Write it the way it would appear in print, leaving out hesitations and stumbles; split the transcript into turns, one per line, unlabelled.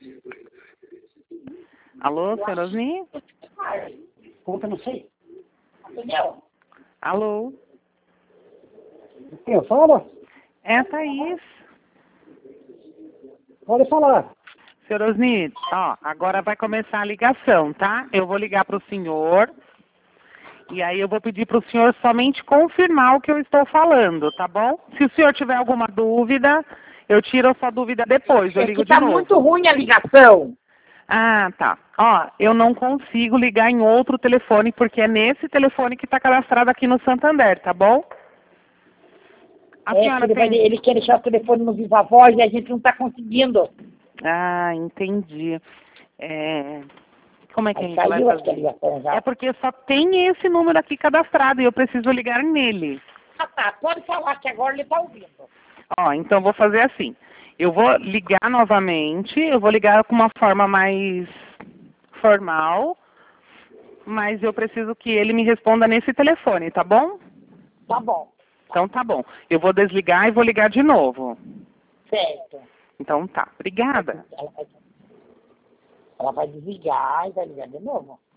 Alô, senhor Osni?
Puta, não sei. Entendeu?
Alô?
Quem eu falo?
É a Thaís.
Pode falar.
Senhor Osni, ó, agora vai começar a ligação, tá? Eu vou ligar para o senhor e aí eu vou pedir para o senhor somente confirmar o que eu estou falando, tá bom? Se o senhor tiver alguma dúvida, eu tiro a sua dúvida depois, eu ligo de
Tá
novo.
muito ruim a ligação.
Ah, tá. Ó, eu não consigo ligar em outro telefone porque é nesse telefone que está cadastrado aqui no Santander, tá bom? A senhora tem...
Ele quer deixar o telefone no Viva Voz e a gente não está conseguindo.
Ah, entendi. Como é que a
Aí
gente vai
caiu aqui a
fazer?
ligação já.
É porque só tem esse número aqui cadastrado e eu preciso ligar nele.
Ah, tá. Pode falar que agora ele está ouvindo.
Ó, então vou fazer assim. Eu vou ligar novamente, eu vou ligar com uma forma mais formal, mas eu preciso que ele me responda nesse telefone, tá bom?
Tá bom.
Então tá bom. Eu vou desligar e vou ligar de novo.
Certo.
Então tá. Obrigada.
Ela vai desligar e vai ligar de novo.